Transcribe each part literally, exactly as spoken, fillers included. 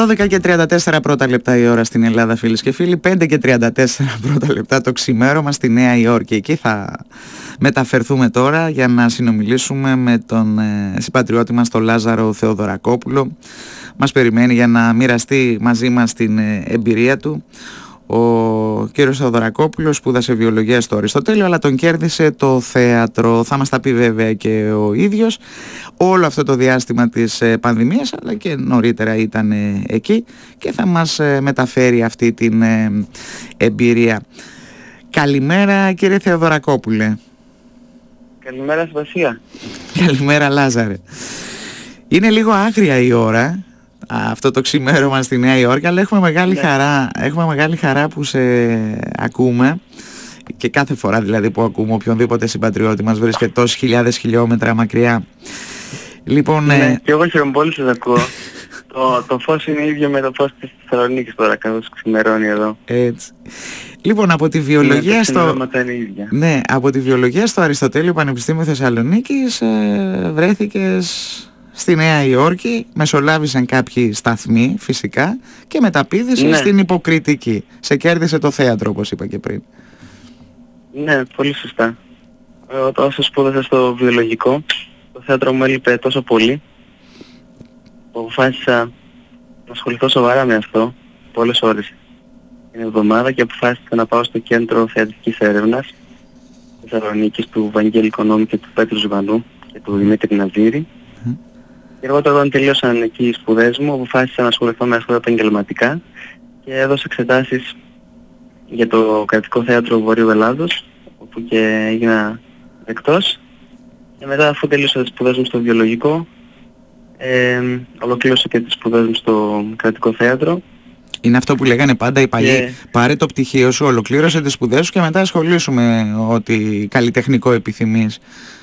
δώδεκα και τριάντα τέσσερα πρώτα λεπτά η ώρα στην Ελλάδα, φίλες και φίλοι. πέντε και τριάντα τέσσερα πρώτα λεπτά το ξημέρωμα στη Νέα Υόρκη. Εκεί θα μεταφερθούμε τώρα για να συνομιλήσουμε με τον ε, συμπατριώτη μας, τον Λάζαρο Θεοδωρακόπουλο. Μας περιμένει για να μοιραστεί μαζί μας την ε, εμπειρία του. Ο κύριος Θεοδωρακόπουλος σπούδασε βιολογία στο Αριστοτέλειο, αλλά τον κέρδισε το θέατρο. Θα μας τα πει βέβαια και ο ίδιος. Όλο αυτό το διάστημα της πανδημίας, αλλά και νωρίτερα ήταν εκεί και θα μας μεταφέρει αυτή την εμπειρία. Καλημέρα, κύριε Θεοδωρακόπουλε. Καλημέρα, Σεβασία. Καλημέρα, Λάζαρε. Είναι λίγο άγρια η ώρα αυτό το ξημέρωμα στη Νέα Υόρκη, αλλά έχουμε μεγάλη, ναι. χαρά, έχουμε μεγάλη χαρά που σε ακούμε, και κάθε φορά δηλαδή που ακούμε οποιονδήποτε συμπατριώτη μας βρίσκεται τόσες χιλιάδες χιλιόμετρα μακριά. Λοιπόν, ναι, ε... και εγώ χαίρομαι πολύ σας ακούω. το, το φως είναι ίδιο με το φως της Θεσσαλονίκης τώρα, καθώς ξημερώνει εδώ. Έτσι. Λοιπόν, από τη βιολογία, ναι, στο... ναι, από τη βιολογία στο Αριστοτέλειο Πανεπιστήμιο Θεσσαλονίκης ε, βρέθηκες στη Νέα Υόρκη, μεσολάβησαν κάποιοι σταθμοί φυσικά και μεταπήδησες, ναι, στην Υποκριτική. Σε κέρδισε το θέατρο, όπως είπα και πριν. Ναι, πολύ σωστά. Όσο σπούδασα στο βιολογικό, το θέατρο μου έλειπε τόσο πολύ που αποφάσισα να ασχοληθώ σοβαρά με αυτό πολλές ώρες την εβδομάδα και αποφάσισα να πάω στο κέντρο θεατρικής έρευνας της Θεσσαλονίκης του Βαγγέλη Οικονόμου και του Πέτρου Ζουβανού και του Δημήτρη Ναζίρη. Mm. Και εγώ όταν τελείωσαν εκεί οι σπουδές μου, αποφάσισα να ασχοληθώ με αυτό επαγγελματικά και έδωσα εξετάσεις για το Κρατικό Θέατρο Βορείου Ελλάδος, όπου και έγινα δεκτός. Και μετά, αφού τελείωσα τις σπουδές μου στο βιολογικό, ε, ολοκλήρωσα και τις σπουδές μου στο Κρατικό Θέατρο. Είναι αυτό που λέγανε πάντα οι παλιοί, και... πάρε το πτυχίο σου, ολοκλήρωσε τις σπουδές σου και μετά ασχολήσου με ό,τι καλλιτεχνικό επιθυμείς.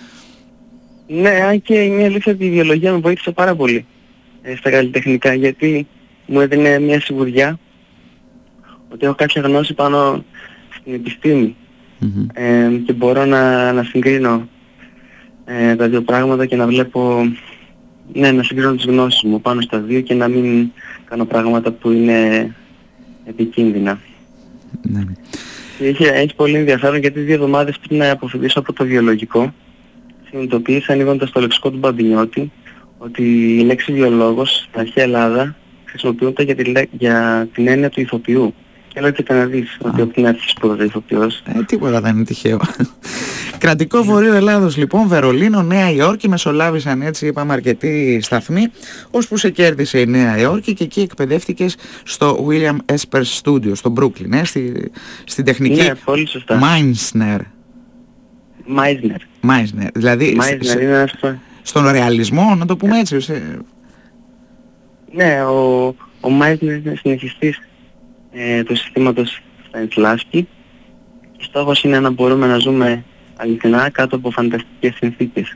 Ναι, αν και είναι αλήθεια ότι η βιολογία με βοήθησε πάρα πολύ ε, στα καλλιτεχνικά, γιατί μου έδινε μια σιγουριά ότι έχω κάποια γνώση πάνω στην επιστήμη, mm-hmm. ε, και μπορώ να, να συγκρίνω ε, τα δύο πράγματα και να βλέπω, ναι, να συγκρίνω τις γνώσεις μου πάνω στα δύο και να μην κάνω πράγματα που είναι επικίνδυνα. Mm-hmm. Και έχει, έχει πολύ ενδιαφέρον, γιατί δύο εβδομάδες πριν να αποφοιτήσω από το βιολογικό συνειδητοποίησα, ανοίγοντας το λεξικό του Μπαμπινιώτη, ότι η λέξη βιολόγος στην αρχαία Ελλάδα χρησιμοποιούνται για, τη, για την έννοια του ηθοποιού. Και λέω και να δεις ότι από την αρχή σπούδαζε ηθοποιός. Ε, τίποτα δεν είναι τυχαίο. Κρατικό Βορείο Ελλάδος λοιπόν, Βερολίνο, Νέα Υόρκη, μεσολάβησαν, έτσι είπαμε, αρκετοί σταθμοί, ώσπου σε κέρδισε η Νέα Υόρκη και εκεί εκπαιδεύτηκες στο William Esper Studio, στο Brooklyn, ε, στη, στην τεχνική. Ναι, πολύ σωστά. Meisner. Meisner. Meisner, δηλαδή Meisner σε, είναι αυτό. Στον ρεαλισμό, να το πούμε έτσι. Σε... Ναι, ο, ο Meisner είναι συνεχιστής ε, του συστήματος Stanislavski και στόχος είναι να μπορούμε να ζούμε αληθινά κάτω από φανταστικές συνθήκες.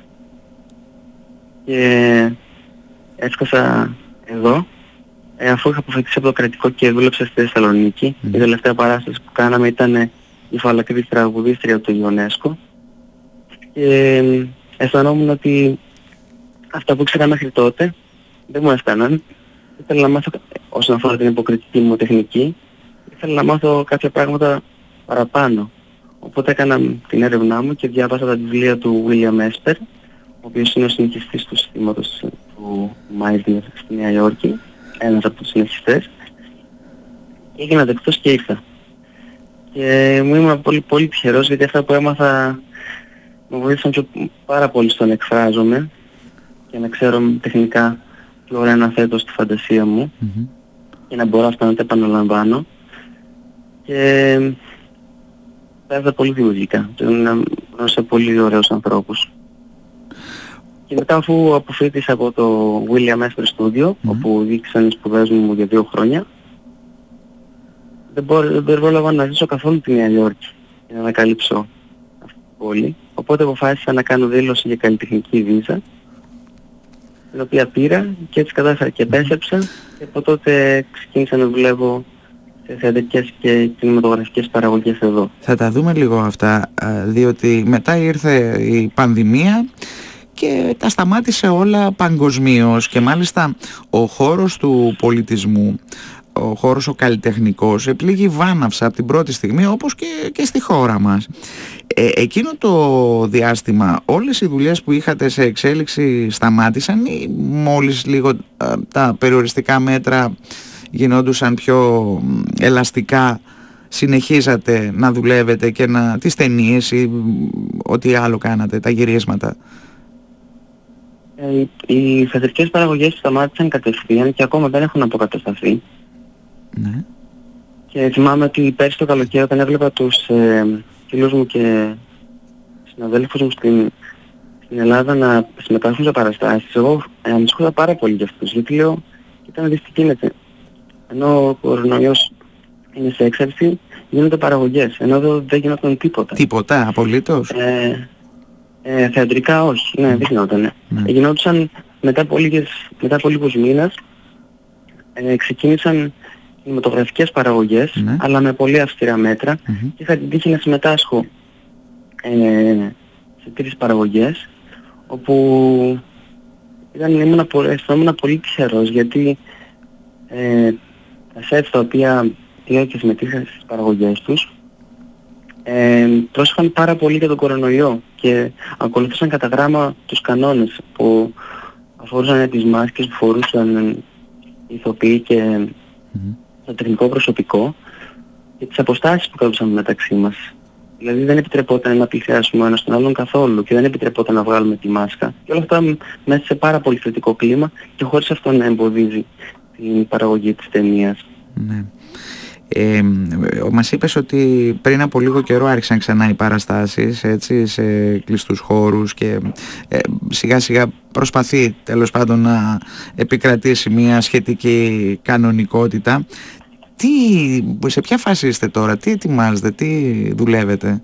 Και έσκασα εδώ, ε, αφού είχα αποφασίσει από το κρατικό και δούλεψα στη Θεσσαλονίκη. Mm. Η τελευταία παράσταση που κάναμε ήταν η Φαλακρής τραγουδίστρια του Ιωνέσκο και ε, αισθανόμουν ότι αυτά που ήξερα μέχρι τότε δεν μου έφταναν. Ήθελα να μάθω, όσον αφορά την υποκριτική μου τεχνική, ήθελα να μάθω κάποια πράγματα παραπάνω. Οπότε έκανα την έρευνά μου και διάβασα τα βιβλία του William Esper, ο οποίος είναι ο συνεχιστής του συστήματος του Meisner στη Νέα Υόρκη, ένας από τους συνεχιστές. Και έγινα δεκτός και ήρθα. Και μου ήμουν πολύ, πολύ τυχερός, γιατί αυτά που έμαθα με βοήθησαν και πάρα πολύ στο να εκφράζομαι και να ξέρω τεχνικά πιο ωραία να θέτω στη φαντασία μου, mm-hmm. και να μπορώ αυτά να τα επαναλαμβάνω. Και πέρασα πολύ δημιουργικά. Γνώρισα πολύ ωραίους ανθρώπους. Και μετά, αφού αποφοίτησα από το William Esper Studio, mm-hmm. όπου δείξαν οι σπουδές μου για δύο χρόνια, δεν, μπορώ, δεν πρόλαβα να ζήσω καθόλου τη Νέα Υόρκη για να ανακαλύψω αυτή την πόλη. Οπότε αποφάσισα να κάνω δήλωση για καλλιτεχνική βίζα, την οποία πήρα και έτσι κατάφερα και επέστρεψα, και από τότε ξεκίνησα να δουλεύω σε θεατρικές και κινηματογραφικές παραγωγές εδώ. Θα τα δούμε λίγο αυτά, διότι μετά ήρθε η πανδημία και τα σταμάτησε όλα παγκοσμίως, και μάλιστα ο χώρος του πολιτισμού, ο χώρος ο καλλιτεχνικός επλήγει βάναυσα από την πρώτη στιγμή, όπως και, και στη χώρα μας. Ε, εκείνο το διάστημα όλες οι δουλειές που είχατε σε εξέλιξη σταμάτησαν, ή μόλις λίγο α, τα περιοριστικά μέτρα γινόντουσαν πιο ελαστικά, συνεχίζατε να δουλεύετε και να, τις ταινίες ή ό,τι άλλο κάνατε, τα γυρίσματα? Ε, οι θεατρικές παραγωγές σταμάτησαν κατευθείαν και ακόμα δεν έχουν αποκατασταθεί. Ναι. Και θυμάμαι ότι πέρσι το καλοκαίρι, όταν έβλεπα τους ε, φίλους μου και συναδέλφους μου στην, στην Ελλάδα να συμμετάσχουν σε παραστάσεις, εγώ ε, ανησυχούσα πάρα πολύ για αυτούς, γιατί λέω, κοίτα να δεις τι γίνεται. Ενώ ο κορονοϊός είναι σε έξαρση, γίνονται παραγωγές, ενώ εδώ δεν γινόταν τίποτα. Τίποτα, απολύτως. Ε, ε, θεατρικά όχι, ναι, δεν γινόταν. Ναι. Ναι. Ε, γινόντουσαν μετά από, λίγες, μετά από λίγους μήνες, ε, ξεκίνησαν κινηματογραφικές παραγωγές, Ναι. αλλά με πολύ αυστηρά μέτρα, Mm-hmm. και είχα την τύχη να συμμετάσχω ε, σε τρεις παραγωγές, όπου ήταν, ήμουν, αισθανόμουν πολύ τυχερός, γιατί ε, τα σετ τα οποία πήγα και συμμετείχα στις παραγωγές τους ε, πρόσεχαν πάρα πολύ για τον κορονοϊό και ακολουθούσαν κατά γράμμα τους κανόνες που αφορούσαν τις μάσκες που φορούσαν οι ηθοποιοί και Mm-hmm. το τεχνικό προσωπικό και τις αποστάσεις που κρατούσαμε μεταξύ μας. Δηλαδή δεν επιτρεπόταν να πλησιάσουμε ο ένας τον άλλον καθόλου και δεν επιτρεπόταν να βγάλουμε τη μάσκα. Και όλα αυτά μέσα σε πάρα πολύ θετικό κλίμα και χωρίς αυτό να εμποδίζει την παραγωγή της ταινίας. Ναι. Ε, μας είπες ότι πριν από λίγο καιρό άρχισαν ξανά οι παραστάσεις, έτσι, σε κλειστούς χώρους, και ε, σιγά σιγά προσπαθεί τέλος πάντων να επικρατήσει μια σχετική κανονικότητα. Τι, σε ποια φάση είστε τώρα, τι ετοιμάζετε, τι δουλεύετε?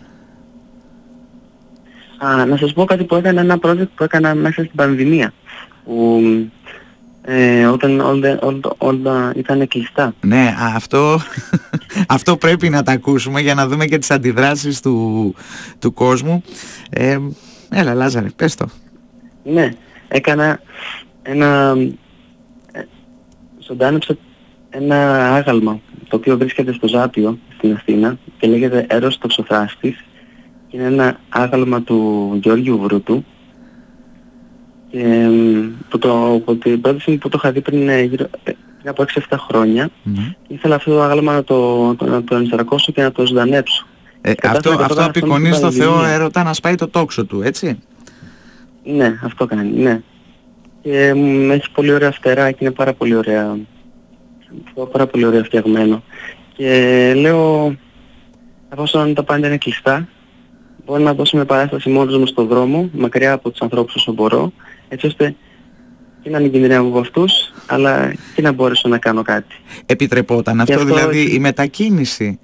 Α, να σας πω κάτι που έκανα, ένα project που έκανα μέσα στην πανδημία, που Ε, όταν όλα, όλα, όλα ήταν κλειστά. Ναι, αυτό, αυτό πρέπει να τα ακούσουμε για να δούμε και τις αντιδράσεις του, του κόσμου. Ε, έλα Λάζαρε, πες το. Ναι, έκανα ένα, ε, ζωντάνεψα ένα άγαλμα, το οποίο βρίσκεται στο Ζάπιο, στην Αθήνα, και λέγεται Έρος Τοξοθράστης, και είναι ένα άγαλμα του Γεώργιου Βρούτου, και που το, που την πρόταση μου που το είχα δει πριν, γύρω, πριν από έξι εφτά χρόνια, mm-hmm. ήθελα αυτό το άγαλμα να το, το, να το ενσαρκώσω και να το ζωντανέψω. Ε, αυτό αυτό απεικονίζει στο Θεό έρωτα να σπάει το τόξο του, έτσι? Ναι, αυτό κάνει, ναι. Και μ, έχει πολύ ωραία φτερά και είναι πάρα πολύ ωραία, πάρα πολύ ωραία φτιαγμένο. Και λέω, εφόσον τα πάντα είναι κλειστά, μπορώ να δώσω μια παράσταση μόνος μου στον δρόμο, μακριά από τους ανθρώπους όσο μπορώ, έτσι ώστε και να μην κινδυνεύω από αυτούς, αλλά και να μπορέσω να κάνω κάτι. Επιτρεπόταν αυτό, αυτό δηλαδή η μετακίνηση?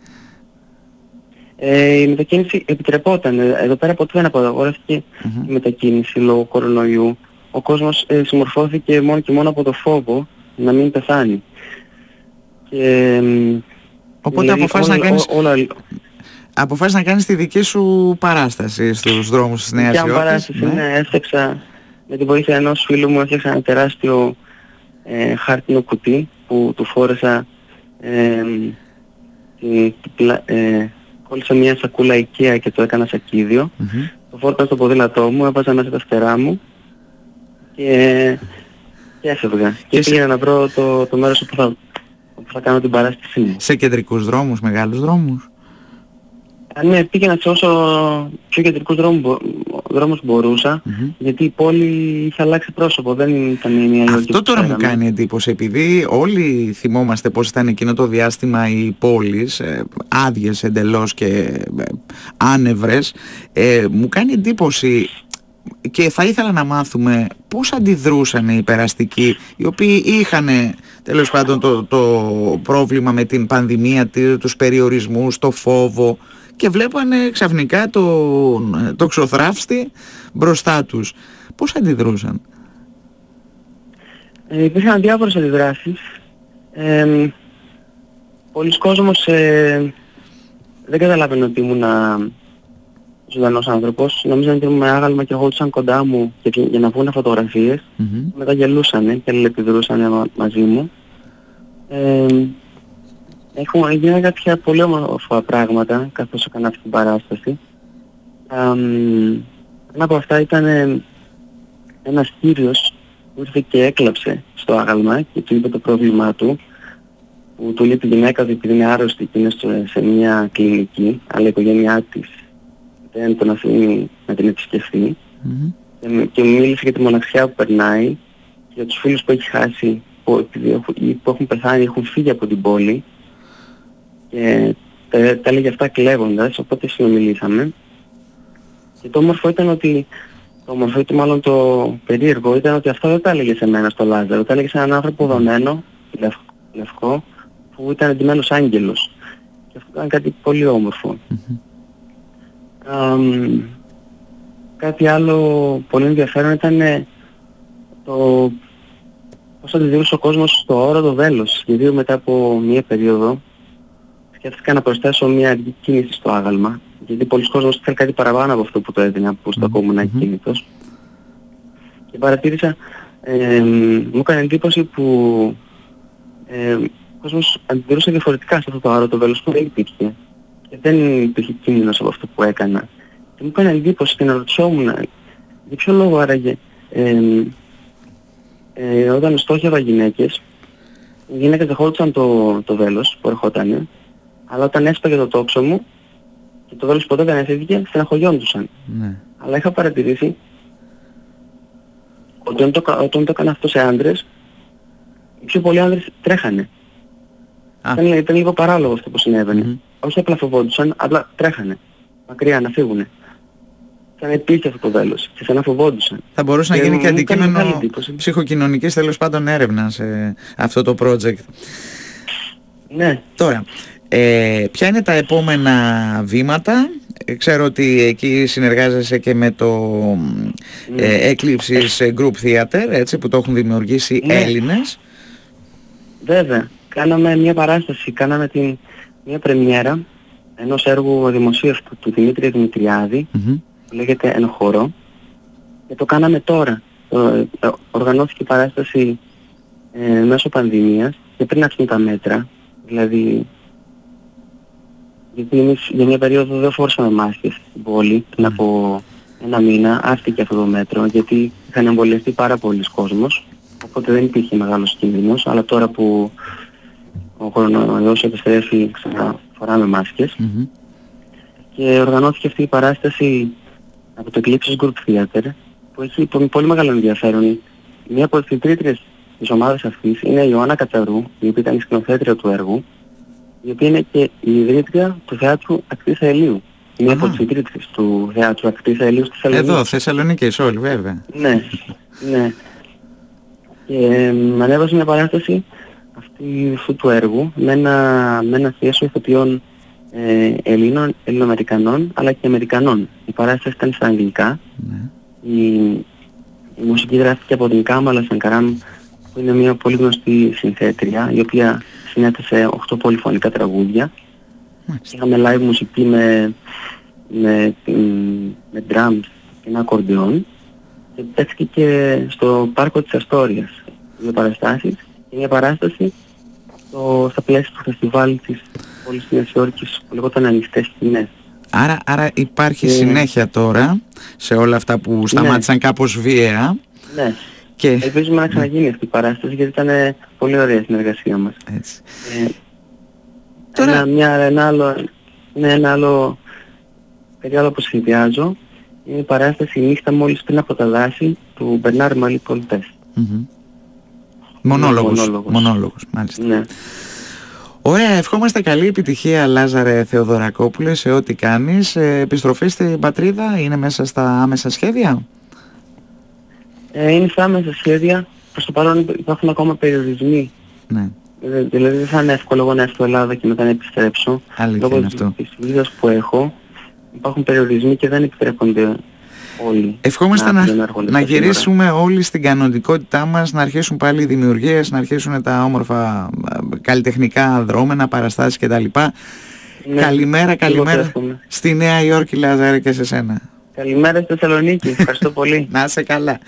Ε, η μετακίνηση επιτρεπόταν. Εδώ πέρα ποτέ δεν απαγορεύτηκε mm-hmm. η μετακίνηση λόγω κορονοϊού. Ο κόσμος ε, συμμορφώθηκε μόνο και μόνο από το φόβο να μην πεθάνει. Και, οπότε δηλαδή, αποφάσισες να κάνεις... Όλα, όλα... Αποφάσισες να κάνεις τη δική σου παράσταση στους δρόμους της Νέας Υόρκης. Ποια παράσταση, ναι. ναι, έφτιαξα με την βοήθεια ενός φίλου μου, έφτιαξα ένα τεράστιο ε, χάρτινο κουτί που του φόρεσα, ε, την, την, ε, κόλλησα μια σακούλα IKEA και το έκανα σακίδιο, mm-hmm. το φόρεσα στο ποδήλατό μου, έβαζα μέσα τα φτερά μου και, και έφευγα. Και, και πήγαινα σε... να βρω το, το μέρος όπου θα, όπου θα κάνω την παράστασή μου. Σε κεντρικούς δρόμους, μεγάλους δρόμους? Ναι, πήγαινα σε όσο πιο κεντρικούς δρόμους, δρόμους μπορούσα, mm-hmm. γιατί η πόλη είχε αλλάξει πρόσωπο, δεν ήταν η Νέα Υόρκη. Αυτό τώρα μου κάνει εντύπωση, επειδή όλοι θυμόμαστε πώς ήταν εκείνο το διάστημα οι πόλεις, ε, άδειες εντελώς και ε, άνευρες, ε, μου κάνει εντύπωση και θα ήθελα να μάθουμε πώς αντιδρούσαν οι περαστικοί, οι οποίοι είχαν τέλος πάντων το, το πρόβλημα με την πανδημία, τους περιορισμούς, το φόβο, και βλέπανε ξαφνικά το, το ξοθράφστη μπροστά τους. Πώς αντιδρούσαν? Ε, υπήρχαν διάφορες αντιδράσεις. Ε, πολλοί κόσμος ε, δεν καταλάβαινε ότι ήμουν ζωντανός άνθρωπος. Νόμιζαν ότι ήμουν με άγαλμα και ερχόντουσαν κοντά μου για, για να βγουν φωτογραφίες. Mm-hmm. Μετά γελούσανε και αλληλεπιδρούσαν μα, μαζί μου. Ε, Έχουν γίνει κάποια πολύ όμορφα πράγματα καθώς έκανα αυτή την παράσταση. Ένα από αυτά ήταν ε, ένας κύριος που ήρθε και έκλαψε στο άγαλμα και του είπε το πρόβλημά του, που του λέει τη γυναίκα του επειδή είναι άρρωστη και είναι στο, σε μια κλινική, αλλά η οικογένειά της δεν τον αφήνει να την επισκεφθεί. Mm-hmm. και, και μου μίλησε για τη μοναξιά που περνάει και για τους φίλους που έχει χάσει, που, επειδή, που έχουν πεθάνει, έχουν φύγει από την πόλη. Και τα, τα έλεγε αυτά κλαίγοντας, οπότε συνομιλήσαμε. Και το όμορφο ήταν ότι, το όμορφο ήταν μάλλον το περίεργο, ήταν ότι αυτό δεν τα έλεγε σε μένα στο Λάζαρο, τα έλεγε σε έναν άνθρωπο δωμένο, λευκό, λευκό, που ήταν εντυμένος άγγελος. Και αυτό ήταν κάτι πολύ όμορφο. Mm-hmm. Um, κάτι άλλο πολύ ενδιαφέρον ήταν το πώς αντιδρούσε ο κόσμος στο όρο το βέλος. Γιατί μετά από μία περίοδο σκέφτηκα να προσθέσω μια αργή κίνηση στο άγαλμα, γιατί πολλοί κόσμος θέλει κάτι παραπάνω από αυτό που το έδινα, που στο ακόμα ήμουν ακίνητος. Και παρατήρησα, ε, μου έκανε εντύπωση που ε, ο κόσμος αντιδρούσε διαφορετικά σε αυτό το άρωτο βέλος που δεν υπήρχε. Και δεν υπήρχε κίνδυνος από αυτό που έκανα. Και μου έκανε εντύπωση και να ρωτιόμουν, για ποιο λόγο άραγε, ε, ε, όταν στόχευα γυναίκες, οι γυναίκες δεχόντουσαν το, το βέλος που ερχότανε, αλλά όταν έσπαγε το τόξο μου και το βέλος ποτέ δεν έφευγε, στεναχωριόντουσαν. Ναι. Αλλά είχα παρατηρήσει ότι όταν το, όταν το έκανα αυτό σε άντρες, οι πιο πολλοί άντρες τρέχανε. Ήταν, ήταν λίγο παράλογο αυτό που συνέβαινε. Mm-hmm. Όχι απλά φοβόντουσαν, απλά τρέχανε. Μακριά να φύγουνε. Σαν υπήρχε αυτό το βέλος. Και σαν να φοβόντουσαν. Θα μπορούσε και να γίνει και αντικείμενο ψυχοκοινωνικής τέλος πάντων έρευνας σε αυτό το project. Ναι. Τώρα, ε, ποια είναι τα επόμενα βήματα? Ξέρω ότι εκεί συνεργάζεσαι και με το ναι. ε, Eclipses Group Theater, έτσι, που το έχουν δημιουργήσει ναι. Έλληνες. Βέβαια. Κάναμε μια παράσταση, κάναμε την, μια πρεμιέρα ενός έργου δημοσίευτου του Δημήτρη Δημητριάδη, mm-hmm. που λέγεται Εν χώρο, και το κάναμε τώρα. Ε, οργανώθηκε η παράσταση ε, μέσω πανδημίας και πριν αρχίσουν τα μέτρα, δηλαδή γιατί εμείς για μια περίοδο δεν φόρσαμε μάσκες στην πόλη, πριν mm. από ένα μήνα άφηκε αυτό το μέτρο, γιατί είχαν εμβολιαστεί πάρα πολλοί κόσμος, οπότε δεν υπήρχε μεγάλος κίνδυνος, αλλά τώρα που ο κορονοϊός επιστρέφει ξαναφοράμε μάσκες. Mm-hmm. Και οργανώθηκε αυτή η παράσταση από το Eclipses Group Theater, που έχει πολύ μεγάλο ενδιαφέρον. Μία από τις ιδρύτριες της ομάδας αυτής είναι η Ιωάννα Κατσαρού, η οποία ήταν η σκηνοθέτρια του έργου, η οποία είναι και η ιδρύτρια του Θεάτρου Ακτής Αελίου. Μία από τις ιδρύτριες του Θεάτρου Ακτής Αελίου στη Θεσσαλονίκη. Εδώ, Θεσσαλονίκης όλοι βέβαια. Ναι, ναι. Και ε, ανέβασε μια παράσταση αυτή, αυτού του έργου με ένα, με ένα θίασο ηθοποιών ε, Ελλήνων, Ελληνοαμερικανών αλλά και Αμερικανών. Η παράσταση ήταν στα αγγλικά. Ναι. Η, η μουσική γράφτηκε από την Κάμαλα Σανκαράμ, που είναι μια πολύ γνωστή συνθέτρια, η οποία συνέθεσε οκτώ πολυφωνικά τραγούδια. Μάλιστα. Είχαμε live μουσική με, με, με drums και ένα ακορντεόν και παίχθηκε και στο πάρκο της Αστόριας δύο παραστάσεις και μια παράσταση στο, στα πλαίσια του φεστιβάλ της πόλης της Νέας Υόρκης που λεγόταν Ανοιχτές Σκηνές. Άρα, άρα υπάρχει και... συνέχεια τώρα σε όλα αυτά που σταμάτησαν ναι. κάπως βίαια. Ναι. Και... ελπίζουμε να ξαναγίνει αυτή η παράσταση γιατί ήταν πολύ ωραία η συνεργασία μας. Έτσι. Ε, τώρα... ένα, μια, ένα άλλο, ναι, ένα άλλο περίοδο που σχεδιάζω είναι η παράσταση «Νύχτα μόλις πριν από τα δάση» του Μπερνάρ Μαλί Πολτές. Mm-hmm. Μονόλογος, μονόλογος. Μονόλογος, μάλιστα. Ναι. Ωραία, ευχόμαστε καλή επιτυχία Λάζαρε Θεοδωρακόπουλε σε ό,τι κάνεις. Ε, επιστροφή στην πατρίδα είναι μέσα στα άμεσα σχέδια? Ε, είναι στα άμεσα σχέδια. Προς το παρόν υπάρχουν ακόμα περιορισμοί. Ναι. Ε, δηλαδή δεν θα είναι εύκολο εγώ να έρθω Ελλάδα και μετά να επιστρέψω. Αλήθεια είναι αυτό. Της βίζας που έχω υπάρχουν περιορισμοί και δεν επιτρέπονται όλοι. Ευχόμαστε να, να, να γυρίσουμε σήμερα. Όλοι στην κανονικότητά μας, να αρχίσουν πάλι οι δημιουργίες, να αρχίσουν τα όμορφα καλλιτεχνικά δρόμενα, παραστάσεις κτλ. Ναι, καλημέρα, καλημέρα εύχομαι. στη Νέα Υόρκη, Λαζάρε, και σε σένα. Καλημέρα στη Θεσσαλονίκη. Ευχαριστώ πολύ. Να είσαι καλά.